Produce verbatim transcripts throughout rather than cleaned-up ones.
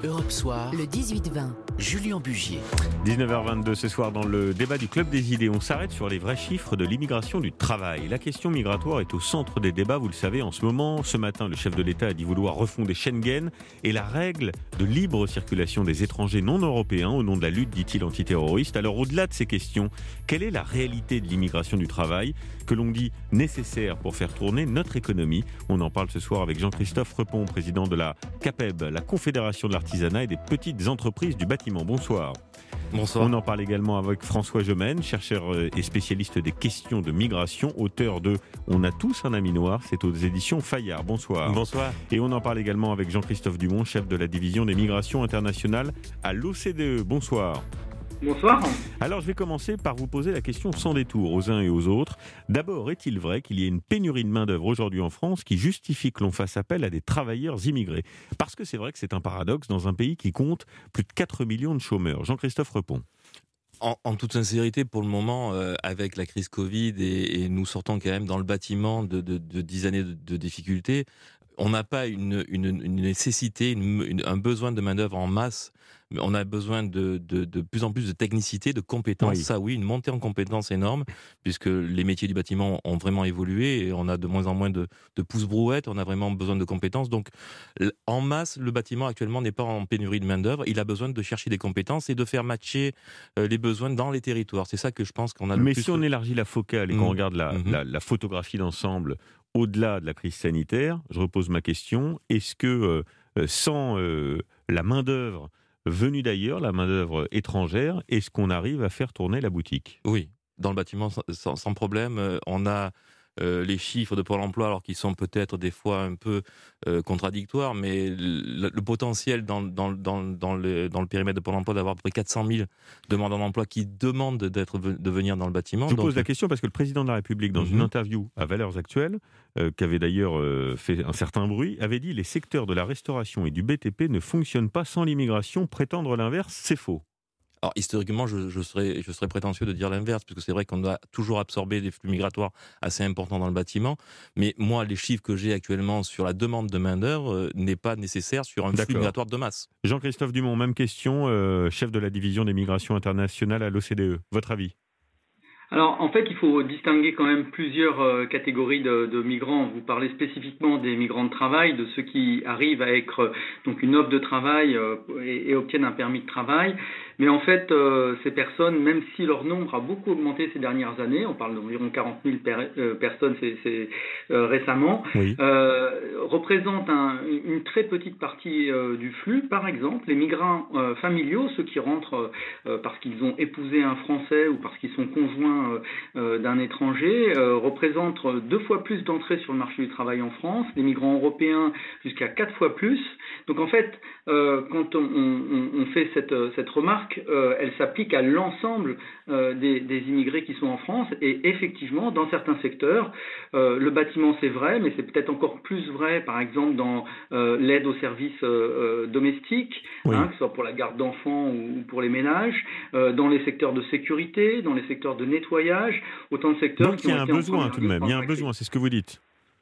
Europe Soir, le dix-huit vingt. Julien Bugier. dix-neuf heures vingt-deux ce soir dans le débat du Club des idées. On s'arrête sur les vrais chiffres de l'immigration du travail. La question migratoire est au centre des débats, vous le savez, en ce moment. Ce matin, le chef de l'État a dit vouloir refonder Schengen et la règle de libre circulation des étrangers non européens au nom de la lutte, dit-il, antiterroriste. Alors au-delà de ces questions, quelle est la réalité de l'immigration du travail que l'on dit nécessaire pour faire tourner notre économie? On en parle ce soir avec Jean-Christophe Repon, président de la CAPEB, la Confédération de l'artisanat et des petites entreprises du bâtiment. Bonsoir. Bonsoir. On en parle également avec François Gemène, chercheur et spécialiste des questions de migration, auteur de On a tous un ami noir, c'est aux éditions Fayard. Bonsoir. Bonsoir. Et on en parle également avec Jean-Christophe Dumont, chef de la division des migrations internationales à l'O C D E. Bonsoir. Bonsoir. Alors je vais commencer par vous poser la question sans détour aux uns et aux autres. D'abord, est-il vrai qu'il y ait une pénurie de main-d'œuvre aujourd'hui en France qui justifie que l'on fasse appel à des travailleurs immigrés? Parce que c'est vrai que c'est un paradoxe dans un pays qui compte plus de quatre millions de chômeurs. Jean-Christophe Repon. En, en toute sincérité, pour le moment, euh, avec la crise Covid et, et nous sortons quand même dans le bâtiment de, de, de dix années de, de difficultés, on n'a pas une, une, une nécessité, une, une, un besoin de main-d'œuvre en masse. Mais on a besoin de, de, de plus en plus de technicité, de compétences. Oui. Ça, oui, une montée en compétences énorme, puisque les métiers du bâtiment ont vraiment évolué et on a de moins en moins de, de pouces-brouettes. On a vraiment besoin de compétences. Donc, en masse, le bâtiment actuellement n'est pas en pénurie de main-d'œuvre. Il a besoin de chercher des compétences et de faire matcher les besoins dans les territoires. C'est ça que je pense qu'on a le Mais plus... si on élargit la focale et qu'on mmh. regarde la, mmh. la, la photographie d'ensemble, au-delà de la crise sanitaire, je repose ma question, est-ce que euh, sans euh, la main-d'œuvre venue d'ailleurs, la main-d'œuvre étrangère, est-ce qu'on arrive à faire tourner la boutique? Oui, dans le bâtiment, sans, sans problème. Euh, on a euh, les chiffres de Pôle emploi, alors qu'ils sont peut-être des fois un peu euh, contradictoires, mais le, le potentiel dans, dans, dans, dans, le, dans le périmètre de Pôle emploi d'avoir à peu près quatre cent mille demandeurs d'emploi qui demandent d'être, de venir dans le bâtiment. Je vous Donc, pose la question parce que le président de la République, dans mm-hmm. une interview à Valeurs Actuelles, euh, qui avait d'ailleurs euh, fait un certain bruit, avait dit « Les secteurs de la restauration et du B T P ne fonctionnent pas sans l'immigration. Prétendre l'inverse, c'est faux ». Alors, historiquement, je, je, serais, je serais prétentieux de dire l'inverse, parce que c'est vrai qu'on doit toujours absorber des flux migratoires assez importants dans le bâtiment. Mais moi, les chiffres que j'ai actuellement sur la demande de main-d'œuvre euh, n'est pas nécessaire sur un D'accord. flux migratoire de masse. Jean-Christophe Dumont, même question, euh, chef de la division des migrations internationales à l'O C D E. Votre avis ? Alors, en fait, il faut distinguer quand même plusieurs euh, catégories de, de migrants. Vous parlez spécifiquement des migrants de travail, de ceux qui arrivent avec euh, donc une offre de travail euh, et, et obtiennent un permis de travail. Mais en fait, euh, ces personnes, même si leur nombre a beaucoup augmenté ces dernières années, on parle d'environ quarante mille per, euh, personnes c'est, c'est, euh, récemment, oui. euh, représentent un, une très petite partie euh, du flux. Par exemple, les migrants euh, familiaux, ceux qui rentrent euh, parce qu'ils ont épousé un Français ou parce qu'ils sont conjoints Euh, d'un étranger, euh, représente deux fois plus d'entrées sur le marché du travail en France, les migrants européens jusqu'à quatre fois plus. Donc en fait, euh, quand on, on, on fait cette, cette remarque, euh, elle s'applique à l'ensemble euh, des, des immigrés qui sont en France et effectivement, dans certains secteurs, euh, le bâtiment c'est vrai, mais c'est peut-être encore plus vrai, par exemple, dans euh, l'aide aux services euh, domestiques, oui. hein, que ce soit pour la garde d'enfants ou pour les ménages, euh, dans les secteurs de sécurité, dans les secteurs de nettoyage, autant de secteurs Donc qui il y a ont un été besoin tout de même, il y a un besoin, c'est ce que vous dites.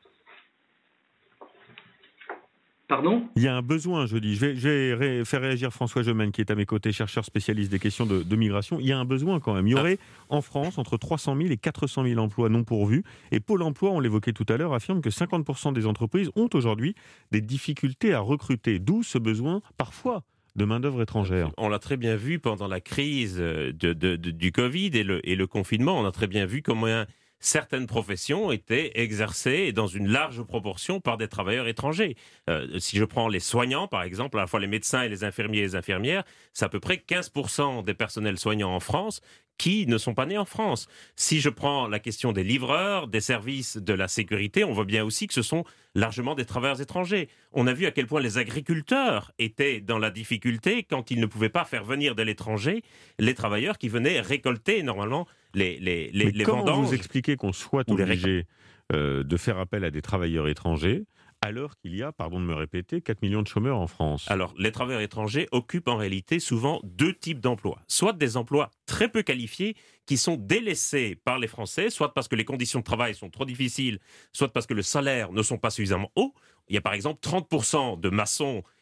Pardon ? Il y a un besoin, je dis. Je vais, je vais ré- faire réagir François Gemène, qui est à mes côtés, chercheur spécialiste des questions de, de migration. Il y a un besoin quand même. Il y aurait en France entre trois cent mille et quatre cent mille emplois non pourvus. Et Pôle emploi, on l'évoquait tout à l'heure, affirme que cinquante pour cent des entreprises ont aujourd'hui des difficultés à recruter. D'où ce besoin, parfois, de main-d'œuvre étrangère. On l'a très bien vu pendant la crise de, de, de, du Covid et le, et le confinement. On a très bien vu comment certaines professions étaient exercées dans une large proportion par des travailleurs étrangers. Euh, si je prends les soignants, par exemple, à la fois les médecins et les infirmiers et les infirmières, c'est à peu près quinze pour cent des personnels soignants en France qui ne sont pas nés en France. Si je prends la question des livreurs, des services de la sécurité, on voit bien aussi que ce sont largement des travailleurs étrangers. On a vu à quel point les agriculteurs étaient dans la difficulté quand ils ne pouvaient pas faire venir de l'étranger les travailleurs qui venaient récolter normalement les, les, les, Mais les comment vendanges. Vous expliquez qu'on soit obligé euh, de faire appel à des travailleurs étrangers alors qu'il y a, pardon de me répéter, quatre millions de chômeurs en France? Alors, les travailleurs étrangers occupent en réalité souvent deux types d'emplois. Soit des emplois très peu qualifiés qui sont délaissés par les Français, soit parce que les conditions de travail sont trop difficiles, soit parce que le salaire ne sont pas suffisamment hauts. Il y a par exemple trente pour cent de maçons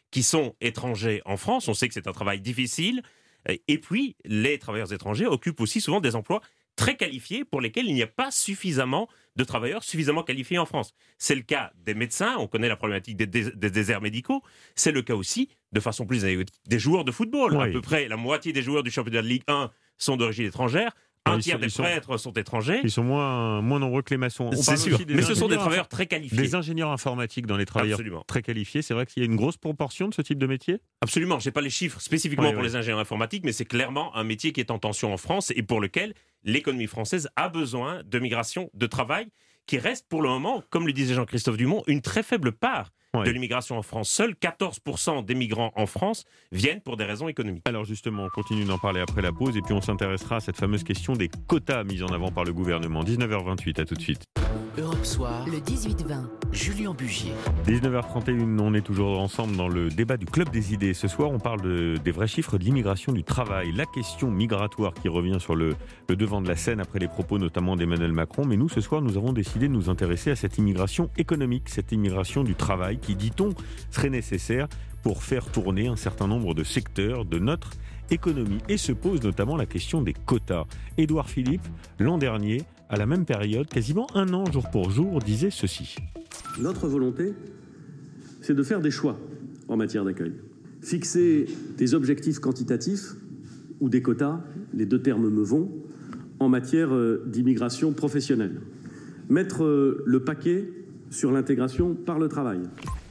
qui sont étrangers en France. On sait que c'est un travail difficile. Et puis, les travailleurs étrangers occupent aussi souvent des emplois très qualifiés pour lesquels il n'y a pas suffisamment de travailleurs suffisamment qualifiés en France. C'est le cas des médecins, on connaît la problématique des, dés- des déserts médicaux. C'est le cas aussi, de façon plus anecdotique, des joueurs de football. Oui. À peu près la moitié des joueurs du championnat de Ligue un sont d'origine étrangère. Un Ils tiers sont- des ils sont- prêtres sont étrangers. Ils sont moins, moins nombreux que les maçons. On C'est parle sûr, aussi des mais ce sont des ingénieurs travailleurs très qualifiés. Des ingénieurs informatiques dans les travailleurs Absolument. très qualifiés. C'est vrai qu'il y a une grosse proportion de ce type de métier. Absolument, je n'ai pas les chiffres spécifiquement Oui, pour oui. les ingénieurs informatiques, mais c'est clairement un métier qui est en tension en France et pour lequel l'économie française a besoin de migration de travail qui reste pour le moment, comme le disait Jean-Christophe Dumont, une très faible part Ouais. de l'immigration en France. Seuls quatorze pour cent des migrants en France viennent pour des raisons économiques. Alors justement, on continue d'en parler après la pause et puis on s'intéressera à cette fameuse question des quotas mis en avant par le gouvernement. dix-neuf heures vingt-huit, à tout de suite. Europe Soir, Le dix-huit vingt. Julien Bugier. dix-neuf heures trente et une, on est toujours ensemble dans le débat du Club des idées. Ce soir, on parle de- des vrais chiffres de l'immigration du travail. La question migratoire qui revient sur le, le devant de la scène après les propos notamment d'Emmanuel Macron. Mais nous, ce soir, nous avons décidé de nous intéresser à cette immigration économique, cette immigration du travail qui, dit-on, serait nécessaire pour faire tourner un certain nombre de secteurs de notre économie. Et se pose notamment la question des quotas. Édouard Philippe, l'an dernier, à la même période, quasiment un an jour pour jour, disait ceci. Notre volonté, c'est de faire des choix en matière d'accueil. Fixer des objectifs quantitatifs ou des quotas, les deux termes me vont, en matière euh, d'immigration professionnelle. Mettre euh, le paquet sur l'intégration par le travail.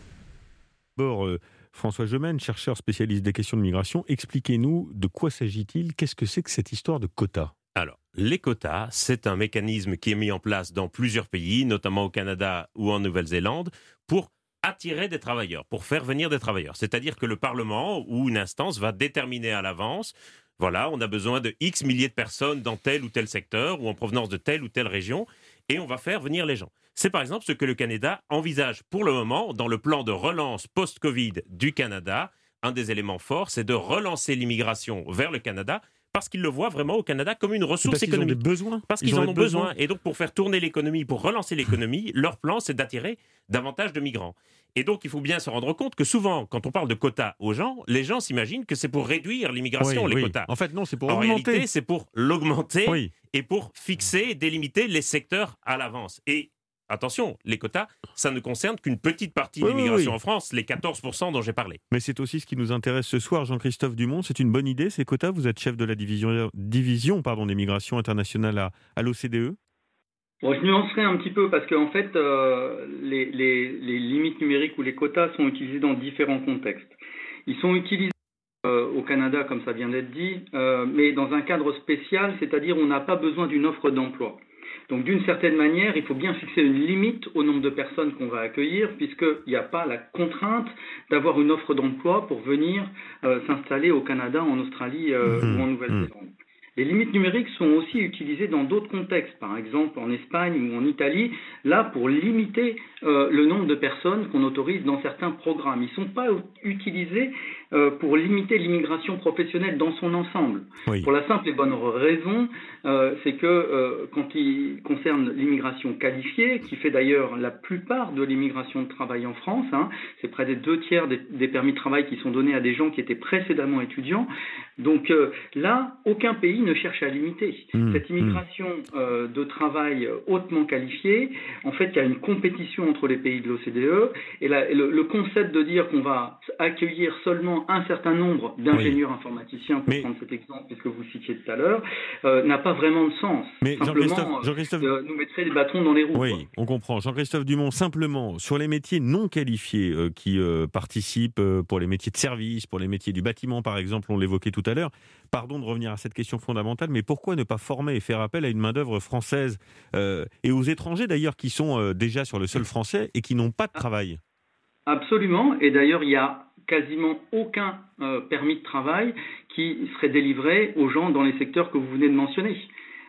D'abord, euh, François Gemène, chercheur spécialiste des questions de migration, expliquez-nous de quoi s'agit-il, qu'est-ce que c'est que cette histoire de quotas ? Alors, les quotas, c'est un mécanisme qui est mis en place dans plusieurs pays, notamment au Canada ou en Nouvelle-Zélande, pour attirer des travailleurs, pour faire venir des travailleurs. C'est-à-dire que le Parlement ou une instance va déterminer à l'avance, voilà, on a besoin de X milliers de personnes dans tel ou tel secteur ou en provenance de telle ou telle région, et on va faire venir les gens. C'est par exemple ce que le Canada envisage pour le moment dans le plan de relance post-Covid du Canada. Un des éléments forts, c'est de relancer l'immigration vers le Canada, parce qu'ils le voient vraiment au Canada comme une ressource Parce qu'ils ont économique. des besoins. Parce qu'ils en ont besoin. Et donc, pour faire tourner l'économie, pour relancer l'économie, leur plan, c'est d'attirer davantage de migrants. Et donc, il faut bien se rendre compte que souvent, quand on parle de quotas aux gens, les gens s'imaginent que c'est pour réduire l'immigration, Oui, les oui. quotas. En fait, non, c'est pour En augmenter. réalité, c'est pour l'augmenter Oui. et pour fixer, délimiter les secteurs à l'avance. Et attention, les quotas, ça ne concerne qu'une petite partie Oui, de l'immigration oui, oui. en France, les quatorze pour cent dont j'ai parlé. Mais c'est aussi ce qui nous intéresse ce soir. Jean-Christophe Dumont, c'est une bonne idée, ces quotas. Vous êtes chef de la division, division pardon, des migrations internationales à, à l'O C D E. Bon, je nuancerai un petit peu parce qu'en fait, euh, les, les, les limites numériques ou les quotas sont utilisés dans différents contextes. Ils sont utilisés euh, au Canada, comme ça vient d'être dit, euh, mais dans un cadre spécial, c'est-à-dire on n'a pas besoin d'une offre d'emploi. Donc d'une certaine manière, il faut bien fixer une limite au nombre de personnes qu'on va accueillir, puisqu'il n'y a pas la contrainte d'avoir une offre d'emploi pour venir euh, s'installer au Canada, en Australie euh, Mmh, ou en Nouvelle-Zélande. Les limites numériques sont aussi utilisées dans d'autres contextes, par exemple en Espagne ou en Italie, là pour limiter euh, le nombre de personnes qu'on autorise dans certains programmes. Ils ne sont pas utilisés euh, pour limiter l'immigration professionnelle dans son ensemble. Oui. Pour la simple et bonne raison, euh, c'est que euh, quand il concerne l'immigration qualifiée, qui fait d'ailleurs la plupart de l'immigration de travail en France, hein, c'est près des deux tiers des, des permis de travail qui sont donnés à des gens qui étaient précédemment étudiants. Donc euh, là, aucun pays ne cherche à limiter. Mmh, Cette immigration euh, de travail hautement qualifiée, en fait, il y a une compétition entre les pays de l'O C D E, et, la, et le, le concept de dire qu'on va accueillir seulement un certain nombre d'ingénieurs informaticiens, pour Mais- prendre cet exemple, puisque vous citiez tout à l'heure, euh, n'a pas vraiment de sens. Mais Simplement, Jean-Christophe, Jean-Christophe euh, nous mettrait des bâtons dans les roues. Oui, quoi. on comprend. Jean-Christophe Dumont, simplement, sur les métiers non qualifiés euh, qui euh, participent, euh, pour les métiers de service, pour les métiers du bâtiment, par exemple, on l'évoquait tout à l'heure, pardon de revenir à cette question fondamentale, mais pourquoi ne pas former et faire appel à une main-d'œuvre française euh, et aux étrangers d'ailleurs qui sont euh, déjà sur le sol français et qui n'ont pas de travail ? Absolument, et d'ailleurs, il n'y a quasiment aucun euh, permis de travail qui serait délivré aux gens dans les secteurs que vous venez de mentionner.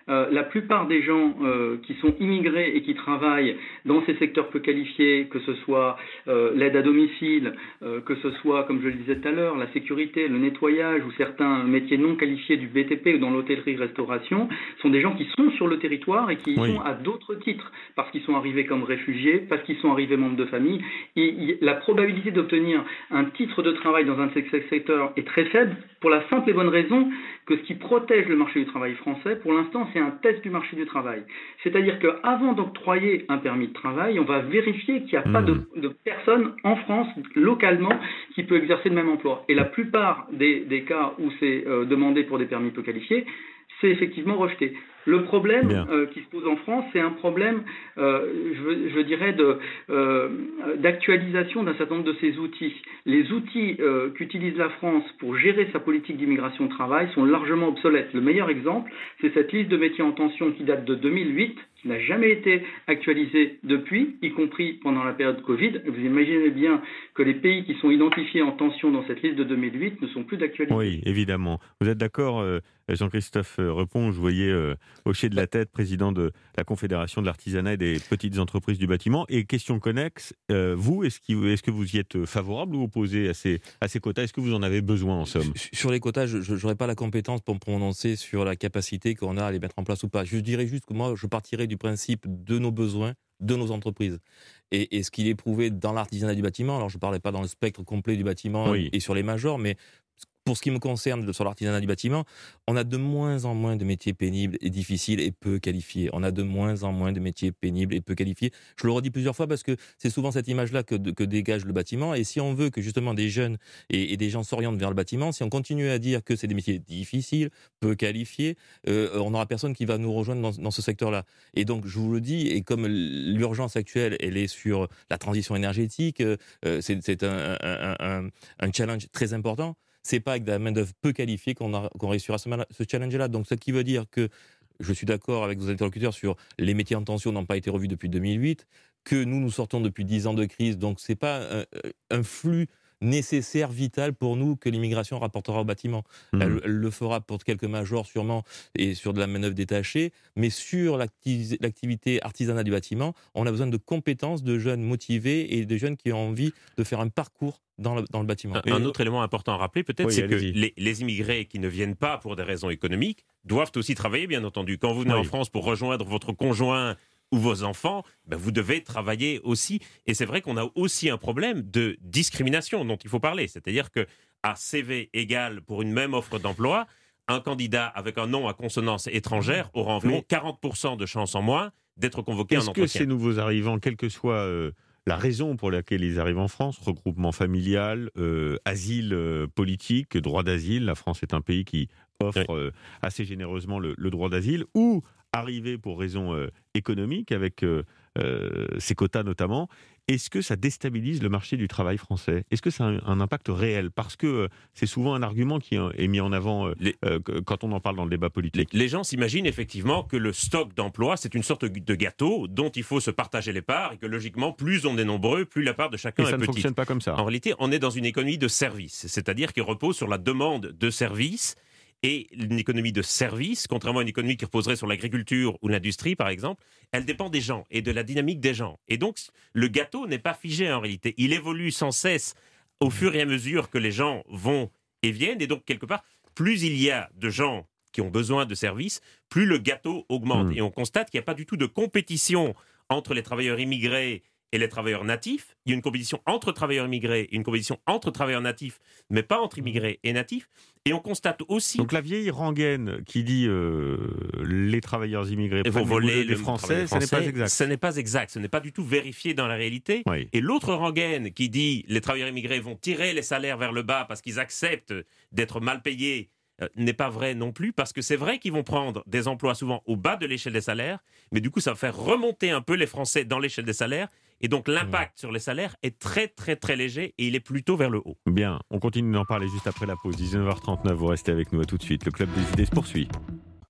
euh, la plupart des gens euh, qui sont immigrés et qui travaillent dans ces secteurs peu qualifiés, que ce soit euh, l'aide à domicile, euh, que ce soit, comme je le disais tout à l'heure, la sécurité, le nettoyage ou certains métiers non qualifiés du B T P ou dans l'hôtellerie-restauration, sont des gens qui sont sur le territoire et qui y Oui. sont à d'autres titres, parce qu'ils sont arrivés comme réfugiés, parce qu'ils sont arrivés membres de famille. Et, et la probabilité d'obtenir un titre de travail dans un de ces secteurs est très faible, pour la simple et bonne raison que ce qui protège le marché du travail français, pour l'instant, c'est un test du marché du travail. C'est-à-dire qu'avant d'octroyer un permis de travail, on va vérifier qu'il n'y a Mmh. pas de, de personne en France, localement, qui peut exercer le même emploi. Et la plupart des, des cas où c'est euh, demandé pour des permis peu qualifiés, c'est effectivement rejeté. Le problème euh, qui se pose en France, c'est un problème, euh, je, je dirais, de, euh, d'actualisation d'un certain nombre de ces outils. Les outils euh, qu'utilise la France pour gérer sa politique d'immigration de travail sont largement obsolètes. Le meilleur exemple, c'est cette liste de métiers en tension qui date de deux mille huit, qui n'a jamais été actualisée depuis, y compris pendant la période Covid. Vous imaginez bien que les pays qui sont identifiés en tension dans cette liste de deux mille huit ne sont plus d'actualité. Oui, évidemment. Vous êtes d'accord, euh, Jean-Christophe Reponge, vous voyez euh, hocher de la tête, président de la Confédération de l'artisanat et des petites entreprises du bâtiment. Et question connexe, euh, vous, est-ce, qu'il, est-ce que vous y êtes favorable ou opposé à ces, à ces quotas ? Est-ce que vous en avez besoin, en somme ? Sur les quotas, je n'aurais pas la compétence pour me prononcer sur la capacité qu'on a à les mettre en place ou pas. Je dirais juste que moi, je partirais du principe de nos besoins, de nos entreprises. Et, et ce qu'il est prouvé dans l'artisanat du bâtiment, alors je ne parlais pas dans le spectre complet du bâtiment Oui. et sur les majors, mais pour ce qui me concerne sur l'artisanat du bâtiment, on a de moins en moins de métiers pénibles et difficiles et peu qualifiés. On a de moins en moins de métiers pénibles et peu qualifiés. Je le redis plusieurs fois parce que c'est souvent cette image-là que, que dégage le bâtiment. Et si on veut que justement des jeunes et, et des gens s'orientent vers le bâtiment, si on continue à dire que c'est des métiers difficiles, peu qualifiés, euh, on n'aura personne qui va nous rejoindre dans, dans ce secteur-là. Et donc, je vous le dis, et comme l'urgence actuelle, elle est sur la transition énergétique, euh, c'est, c'est un, un, un, un challenge très important. C'est pas avec de la main-d'œuvre peu qualifiée qu'on, a, qu'on réussira ce, ce challenge-là. Donc, ce qui veut dire que je suis d'accord avec vos interlocuteurs sur les métiers en tension n'ont pas été revus depuis deux mille huit, que nous, nous sortons depuis dix ans de crise. Donc, c'est pas un, un flux nécessaire, vital pour nous que l'immigration rapportera au bâtiment. Mmh. Elle, elle le fera pour quelques majors sûrement et sur de la manœuvre détachée, mais sur l'acti- l'activité artisanale du bâtiment, on a besoin de compétences, de jeunes motivés et de jeunes qui ont envie de faire un parcours dans le, dans le bâtiment. Un, un autre élément important à rappeler peut-être, oui, c'est allez-y. que les, les immigrés qui ne viennent pas pour des raisons économiques doivent aussi travailler, bien entendu. Quand vous venez oui. en France pour rejoindre votre conjoint ou vos enfants, ben vous devez travailler aussi. Et c'est vrai qu'on a aussi un problème de discrimination dont il faut parler. C'est-à-dire qu'à C V égal pour une même offre d'emploi, un candidat avec un nom à consonance étrangère aura environ Mais... quarante pour cent de chances en moins d'être convoqué en Est-ce entretien. que ces nouveaux arrivants, quelle que soit euh, la raison pour laquelle ils arrivent en France, regroupement familial, euh, asile euh, politique, droit d'asile, la France est un pays qui offre oui. euh, assez généreusement le, le droit d'asile, ou arriver pour raisons euh, économiques, avec euh, euh, ces quotas notamment, est-ce que ça déstabilise le marché du travail français ? Est-ce que ça a un, un impact réel ? Parce que euh, c'est souvent un argument qui est mis en avant euh, Les... euh, quand on en parle dans le débat politique. Les, les gens s'imaginent effectivement que le stock d'emploi, c'est une sorte de gâteau dont il faut se partager les parts et que logiquement, plus on est nombreux, plus la part de chacun Et est ça ne petite. fonctionne pas comme ça. En réalité, on est dans une économie de services, c'est-à-dire qui repose sur la demande de services. Et une économie de services, contrairement à une économie qui reposerait sur l'agriculture ou l'industrie, par exemple, elle dépend des gens et de la dynamique des gens. Et donc, le gâteau n'est pas figé en réalité. Il évolue sans cesse au fur et à mesure que les gens vont et viennent. Et donc, quelque part, plus il y a de gens qui ont besoin de services, plus le gâteau augmente. Mmh. Et on constate qu'il n'y a pas du tout de compétition entre les travailleurs immigrés et les travailleurs natifs. Il y a une compétition entre travailleurs immigrés et une compétition entre travailleurs natifs, mais pas entre immigrés et natifs. Et on constate aussi... Donc la vieille rengaine qui dit euh, les travailleurs immigrés vont voler les Français, ce n'est pas exact. Ce n'est pas exact, ce n'est pas du tout vérifié dans la réalité. Oui. Et l'autre rengaine qui dit les travailleurs immigrés vont tirer les salaires vers le bas parce qu'ils acceptent d'être mal payés, euh, n'est pas vrai non plus, parce que c'est vrai qu'ils vont prendre des emplois souvent au bas de l'échelle des salaires, mais du coup ça va faire remonter un peu les Français dans l'échelle des salaires. Et donc l'impact mmh. sur les salaires est très très très léger et il est plutôt vers le haut. Bien, on continue d'en parler juste après la pause. dix-neuf heures trente-neuf, vous restez avec nous, à tout de suite. Le Club des idées se poursuit.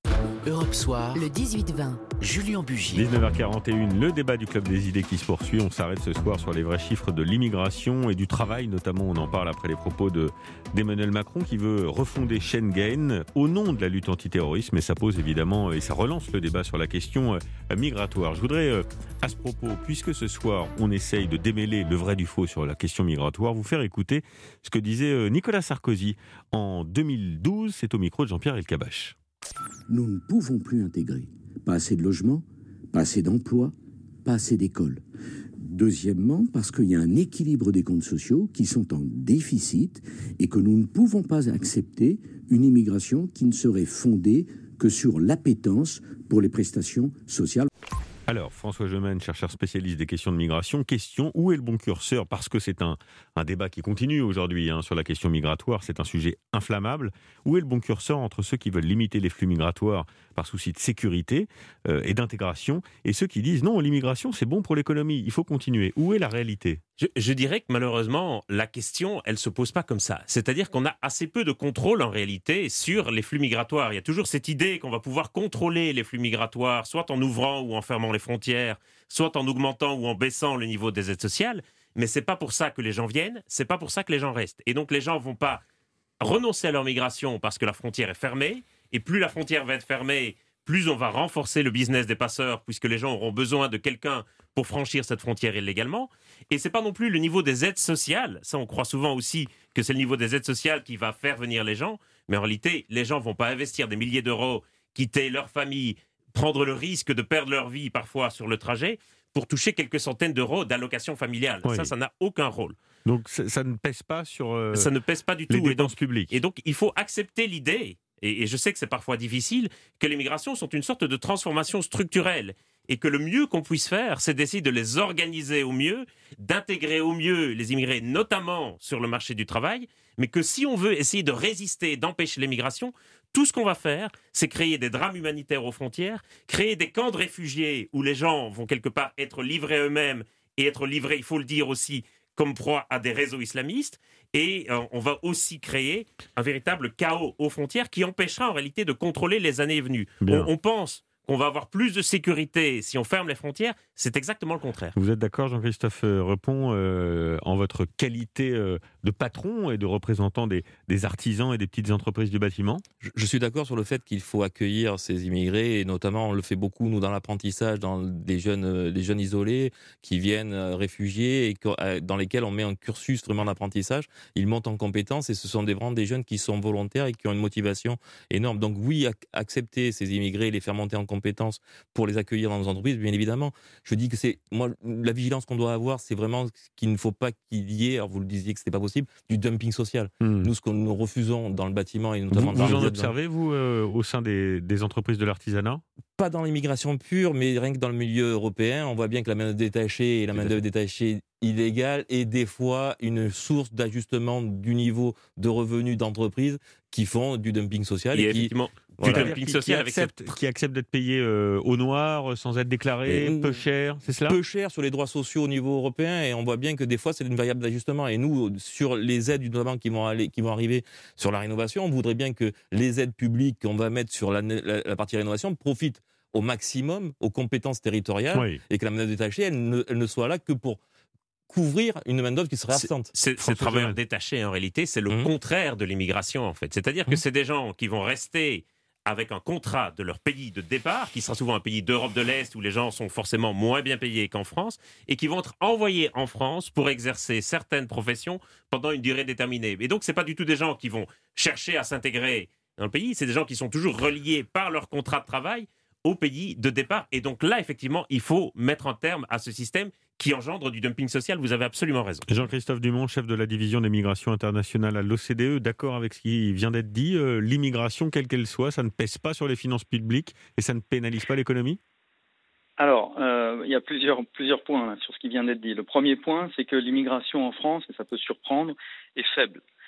Europe Soir, Le dix-huit vingt. Julien Bugier. dix-neuf heures quarante et une, le débat du Club des idées qui se poursuit. On s'arrête ce soir sur les vrais chiffres de l'immigration et du travail, notamment on en parle après les propos de, d'Emmanuel Macron qui veut refonder Schengen au nom de la lutte antiterroriste, mais ça pose évidemment et ça relance le débat sur la question euh, migratoire. Je voudrais euh, à ce propos, puisque ce soir on essaye de démêler le vrai du faux sur la question migratoire, vous faire écouter ce que disait euh, Nicolas Sarkozy en deux mille douze, c'est au micro de Jean-Pierre Elkabbach. Nous ne pouvons plus intégrer. Pas assez de logements, pas assez d'emplois, pas assez d'écoles. Deuxièmement, parce qu'il y a un équilibre des comptes sociaux qui sont en déficit et que nous ne pouvons pas accepter une immigration qui ne serait fondée que sur l'appétence pour les prestations sociales. Alors, François Gemène, chercheur spécialiste des questions de migration, question, où est le bon curseur ? Parce que c'est un, un débat qui continue aujourd'hui hein, sur la question migratoire, c'est un sujet inflammable. Où est le bon curseur entre ceux qui veulent limiter les flux migratoires par souci de sécurité euh, et d'intégration, et ceux qui disent non, l'immigration c'est bon pour l'économie, il faut continuer. Où est la réalité ? Je, je dirais que malheureusement, la question, elle ne se pose pas comme ça. C'est-à-dire qu'on a assez peu de contrôle en réalité sur les flux migratoires. Il y a toujours cette idée qu'on va pouvoir contrôler les flux migratoires, soit en ouvrant ou en fermant les frontières, soit en augmentant ou en baissant le niveau des aides sociales. Mais c'est pas pour ça que les gens viennent, c'est pas pour ça que les gens restent. Et donc les gens vont pas renoncer à leur migration parce que la frontière est fermée. Et plus la frontière va être fermée, plus on va renforcer le business des passeurs, puisque les gens auront besoin de quelqu'un pour franchir cette frontière illégalement. Et c'est pas non plus le niveau des aides sociales. Ça, on croit souvent aussi que c'est le niveau des aides sociales qui va faire venir les gens. Mais en réalité, les gens vont pas investir des milliers d'euros, quitter leur famille, prendre le risque de perdre leur vie parfois sur le trajet pour toucher quelques centaines d'euros d'allocation familiale. Oui. Ça, ça n'a aucun rôle. Donc ça, ça ne pèse pas sur euh, ça ne pèse pas du les tout. dépenses publiques. Et donc, il faut accepter l'idée, et, et je sais que c'est parfois difficile, que les migrations sont une sorte de transformation structurelle. Et que le mieux qu'on puisse faire, c'est d'essayer de les organiser au mieux, d'intégrer au mieux les immigrés, notamment sur le marché du travail, mais que si on veut essayer de résister, d'empêcher les migrations, tout ce qu'on va faire, c'est créer des drames humanitaires aux frontières, créer des camps de réfugiés où les gens vont quelque part être livrés eux-mêmes et être livrés, il faut le dire aussi, comme proie à des réseaux islamistes. Et euh, on va aussi créer un véritable chaos aux frontières qui empêchera en réalité de contrôler les années venues. On, on pense qu'on va avoir plus de sécurité si on ferme les frontières, c'est exactement le contraire. Vous êtes d'accord, Jean-Christophe Repon, euh, en votre qualité euh, de patron et de représentant des, des artisans et des petites entreprises du bâtiment ? je, je suis d'accord sur le fait qu'il faut accueillir ces immigrés, et notamment on le fait beaucoup, nous, dans l'apprentissage, dans des jeunes, euh, les jeunes isolés qui viennent euh, réfugiés et que, euh, dans lesquels on met un cursus vraiment d'apprentissage. Ils montent en compétences et ce sont des, vraiment des jeunes qui sont volontaires et qui ont une motivation énorme. Donc oui, ac- accepter ces immigrés, les faire monter en compétences pour les accueillir dans nos entreprises, bien évidemment. Je dis que c'est, moi, la vigilance qu'on doit avoir, c'est vraiment qu'il ne faut pas qu'il y ait, alors vous le disiez que c'était pas possible, du dumping social. Mmh. Nous, ce que nous refusons dans le bâtiment et notamment vous, dans vous les en observez, dans... vous, euh, au sein des, des entreprises de l'artisanat ? Pas dans l'immigration pure, mais rien que dans le milieu européen, on voit bien que la main-d'œuvre détachée et la main-d'œuvre détachée illégale est des fois une source d'ajustement du niveau de revenus d'entreprise qui font du dumping social. Et, et effectivement, qui, du voilà. dumping qui, social qui avec accepte, cette... qui accepte d'être payé euh, au noir, sans être déclaré, et peu cher, c'est cela ? Peu cher sur les droits sociaux au niveau européen, et on voit bien que des fois c'est une variable d'ajustement. Et nous, sur les aides notamment qui vont aller, qui vont arriver sur la rénovation, on voudrait bien que les aides publiques qu'on va mettre sur la, la, la partie rénovation profitent au maximum aux compétences territoriales, oui. Et que la main-d'œuvre détachée, elle ne, elle ne soit là que pour couvrir une main-d'œuvre qui serait absente. C'est, c'est, ces travailleurs détachés, en réalité, c'est le mmh. contraire de l'immigration, en fait. C'est-à-dire mmh. que c'est des gens qui vont rester avec un contrat de leur pays de départ, qui sera souvent un pays d'Europe de l'Est, où les gens sont forcément moins bien payés qu'en France, et qui vont être envoyés en France pour exercer certaines professions pendant une durée déterminée. Et donc, c'est pas du tout des gens qui vont chercher à s'intégrer dans le pays, c'est des gens qui sont toujours reliés par leur contrat de travail au pays de départ. Et donc là, effectivement, il faut mettre un terme à ce système qui engendre du dumping social. Vous avez absolument raison. Jean-Christophe Dumont, chef de la division des migrations internationales à l'O C D E, d'accord avec ce qui vient d'être dit, euh, l'immigration, quelle qu'elle soit, ça ne pèse pas sur les finances publiques et ça ne pénalise pas l'économie ? Alors, euh, il y a plusieurs, plusieurs points hein, sur ce qui vient d'être dit. Le premier point, c'est que l'immigration en France, et ça peut surprendre, est faible.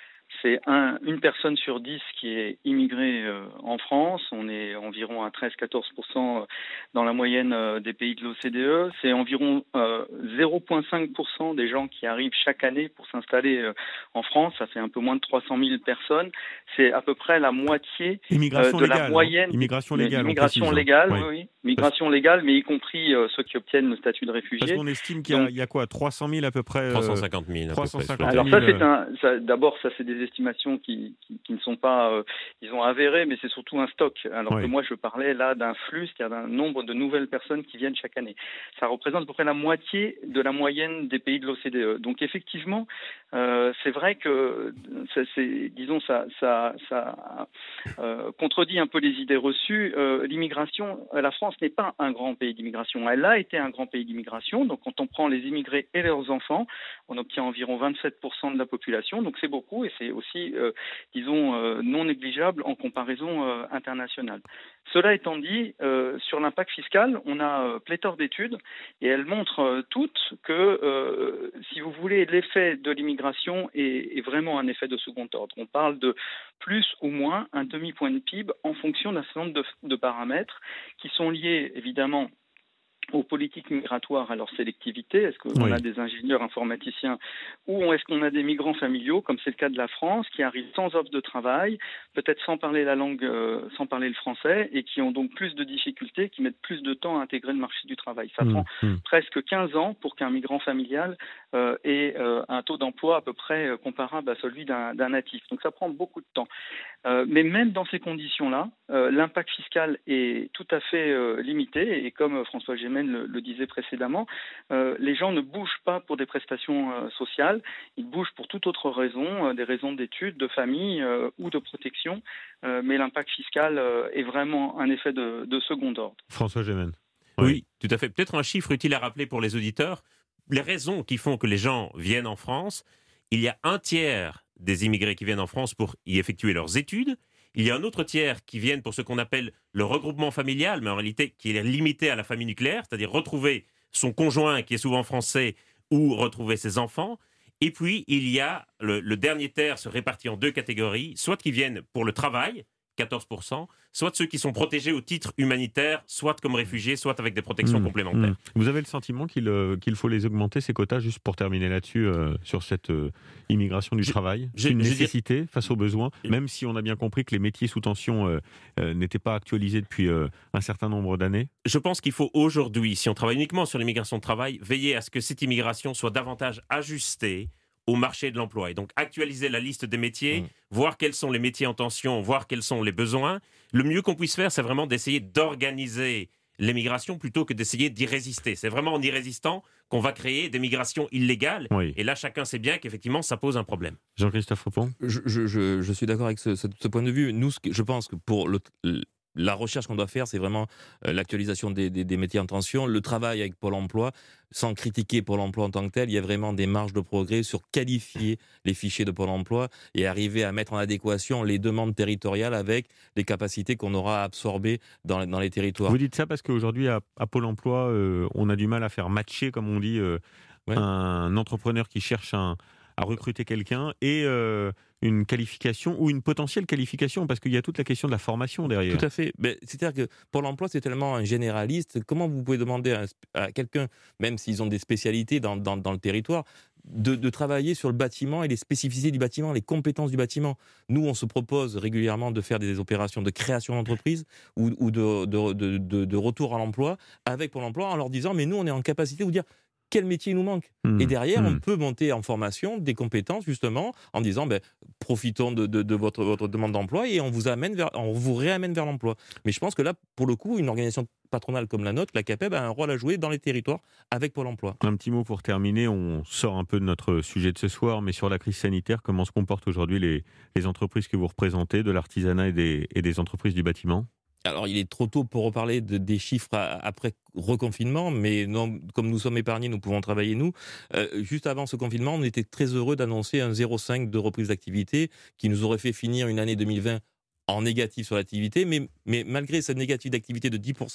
c'est un, une personne sur dix qui est immigrée euh, en France. On est environ à treize à quatorze pour cent dans la moyenne euh, des pays de l'O C D E. C'est environ euh, zéro virgule cinq pour cent des gens qui arrivent chaque année pour s'installer euh, en France. Ça fait un peu moins de trois cent mille personnes. C'est à peu près la moitié Immigration euh, de légale, la moyenne. hein. Immigration légale. Immigration légale, oui. oui. Migration légale, mais y compris euh, ceux qui obtiennent le statut de réfugié. Parce qu'on estime qu'il y a, Donc, il y a quoi, trois cent mille à peu près euh, trois cent cinquante mille. trois cent cinquante mille. Alors ça, c'est un. Ça, d'abord, ça, c'est des estimations qui, qui, qui ne sont pas, euh, ils ont avéré, mais c'est surtout un stock. Alors oui. que moi, je parlais là d'un flux, c'est-à-dire d'un nombre de nouvelles personnes qui viennent chaque année. Ça représente à peu près la moitié de la moyenne des pays de l'O C D E. Donc effectivement, euh, c'est vrai que, ça, c'est, disons, ça, ça, ça euh, contredit un peu les idées reçues. Euh, l'immigration, la France n'est pas un grand pays d'immigration. Elle a été un grand pays d'immigration. Donc quand on prend les immigrés et leurs enfants, on obtient environ vingt-sept pour cent de la population. Donc c'est beaucoup et c'est aussi, euh, disons, euh, non négligeable en comparaison euh, internationale. Cela étant dit, euh, sur l'impact fiscal, on a euh, pléthore d'études et elles montrent euh, toutes que, euh, si vous voulez, l'effet de l'immigration est, est vraiment un effet de second ordre. On parle de plus ou moins un demi-point de P I B en fonction d'un certain nombre de, de paramètres qui sont liés évidemment aux politiques migratoires, à leur sélectivité. Est-ce qu'on oui. a des ingénieurs informaticiens ou est-ce qu'on a des migrants familiaux, comme c'est le cas de la France, qui arrivent sans offre de travail, peut-être sans parler la langue, euh, sans parler le français, et qui ont donc plus de difficultés, qui mettent plus de temps à intégrer le marché du travail. Ça mmh, prend mmh. presque quinze ans pour qu'un migrant familial euh, ait euh, un taux d'emploi à peu près euh, comparable à celui d'un, d'un natif. Donc ça prend beaucoup de temps. Euh, mais même dans ces conditions-là, euh, l'impact fiscal est tout à fait euh, limité, et comme euh, François Gémen le, le disait précédemment, euh, les gens ne bougent pas pour des prestations euh, sociales, ils bougent pour toute autre raison, euh, des raisons d'études, de famille euh, ou de protection, euh, mais l'impact fiscal euh, est vraiment un effet de, de second ordre. François Gémen. Oui. oui, tout à fait. Peut-être un chiffre utile à rappeler pour les auditeurs. Les raisons qui font que les gens viennent en France, il y a un tiers des immigrés qui viennent en France pour y effectuer leurs études. Il y a un autre tiers qui viennent pour ce qu'on appelle le regroupement familial, mais en réalité qui est limité à la famille nucléaire, c'est-à-dire retrouver son conjoint qui est souvent français ou retrouver ses enfants. Et puis, il y a le, le dernier tiers se répartit en deux catégories, soit qui viennent pour le travail, quatorze pour cent, soit ceux qui sont protégés au titre humanitaire, soit comme réfugiés, soit avec des protections mmh, complémentaires. Mmh. Vous avez le sentiment qu'il, euh, qu'il faut les augmenter, ces quotas, juste pour terminer là-dessus, euh, sur cette euh, immigration du je, travail C'est une nécessité dire... face aux besoins, même si on a bien compris que les métiers sous tension euh, euh, n'étaient pas actualisés depuis euh, un certain nombre d'années. Je pense qu'il faut aujourd'hui, si on travaille uniquement sur l'immigration de travail, veiller à ce que cette immigration soit davantage ajustée au marché de l'emploi. Et donc, actualiser la liste des métiers, mmh. voir quels sont les métiers en tension, voir quels sont les besoins. Le mieux qu'on puisse faire, c'est vraiment d'essayer d'organiser l'émigration plutôt que d'essayer d'y résister. C'est vraiment en y résistant qu'on va créer des migrations illégales. Oui. Et là, chacun sait bien qu'effectivement, ça pose un problème. Jean-Christophe Repon. je, je, je, je suis d'accord avec ce, ce, ce point de vue. Nous, je pense que pour le... le La recherche qu'on doit faire, c'est vraiment euh, l'actualisation des, des, des métiers en tension, le travail avec Pôle emploi, sans critiquer Pôle emploi en tant que tel. Il y a vraiment des marges de progrès sur qualifier les fichiers de Pôle emploi et arriver à mettre en adéquation les demandes territoriales avec les capacités qu'on aura à absorber dans, dans les territoires. Vous dites ça parce qu'aujourd'hui, à, à Pôle emploi, euh, on a du mal à faire matcher, comme on dit, euh, ouais. un entrepreneur qui cherche un, à recruter quelqu'un et... Euh, une qualification ou une potentielle qualification, parce qu'il y a toute la question de la formation derrière. Tout à fait. Mais c'est-à-dire que Pôle emploi, c'est tellement un généraliste. Comment vous pouvez demander à, à quelqu'un, même s'ils ont des spécialités dans, dans, dans le territoire, de, de travailler sur le bâtiment et les spécificités du bâtiment, les compétences du bâtiment. Nous, on se propose régulièrement de faire des opérations de création d'entreprise ou, ou de, de, de, de, de retour à l'emploi avec Pôle emploi en leur disant, mais nous, on est en capacité de vous dire quel métier nous manque. Mmh, et derrière, mmh. on peut monter en formation des compétences, justement, en disant, ben, profitons de, de, de votre, votre demande d'emploi et on vous, amène vers, on vous réamène vers l'emploi. Mais je pense que là, pour le coup, une organisation patronale comme la nôtre, la CAPEB, a un rôle à jouer dans les territoires avec Pôle emploi. Un petit mot pour terminer, on sort un peu de notre sujet de ce soir, mais sur la crise sanitaire, comment se comportent aujourd'hui les, les entreprises que vous représentez, de l'artisanat et des, et des entreprises du bâtiment ? Alors, il est trop tôt pour reparler de, des chiffres après reconfinement, mais non, comme nous sommes épargnés, nous pouvons travailler, nous. Euh, juste avant ce confinement, on était très heureux d'annoncer un zéro virgule cinq de reprise d'activité qui nous aurait fait finir une année deux mille vingt en négatif sur l'activité, mais, mais malgré cette négative d'activité de dix pour cent,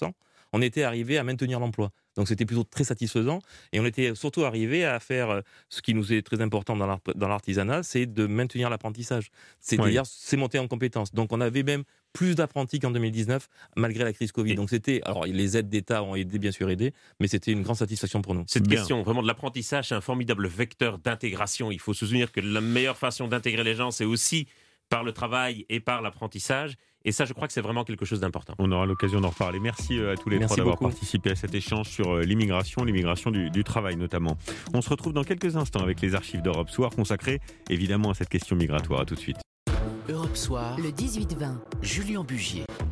on était arrivé à maintenir l'emploi. Donc c'était plutôt très satisfaisant et on était surtout arrivé à faire ce qui nous est très important dans, l'art, dans l'artisanat, c'est de maintenir l'apprentissage. C'est-à-dire, oui. c'est monter en compétences. Donc on avait même plus d'apprentis qu'en deux mille dix-neuf, malgré la crise Covid. Et donc c'était, alors les aides d'État ont aidé, bien sûr aidé, mais c'était une grande satisfaction pour nous. Cette Bien. question vraiment de l'apprentissage, c'est un formidable vecteur d'intégration. Il faut se souvenir que la meilleure façon d'intégrer les gens, c'est aussi par le travail et par l'apprentissage. Et ça, je crois que c'est vraiment quelque chose d'important. On aura l'occasion d'en reparler. Merci à tous les Merci trois d'avoir beaucoup. participé à cet échange sur l'immigration, l'immigration du, du travail notamment. On se retrouve dans quelques instants avec les archives d'Europe Soir consacrées évidemment à cette question migratoire. À tout de suite. Europe Soir, le dix-huit vingt. Julien Bugier.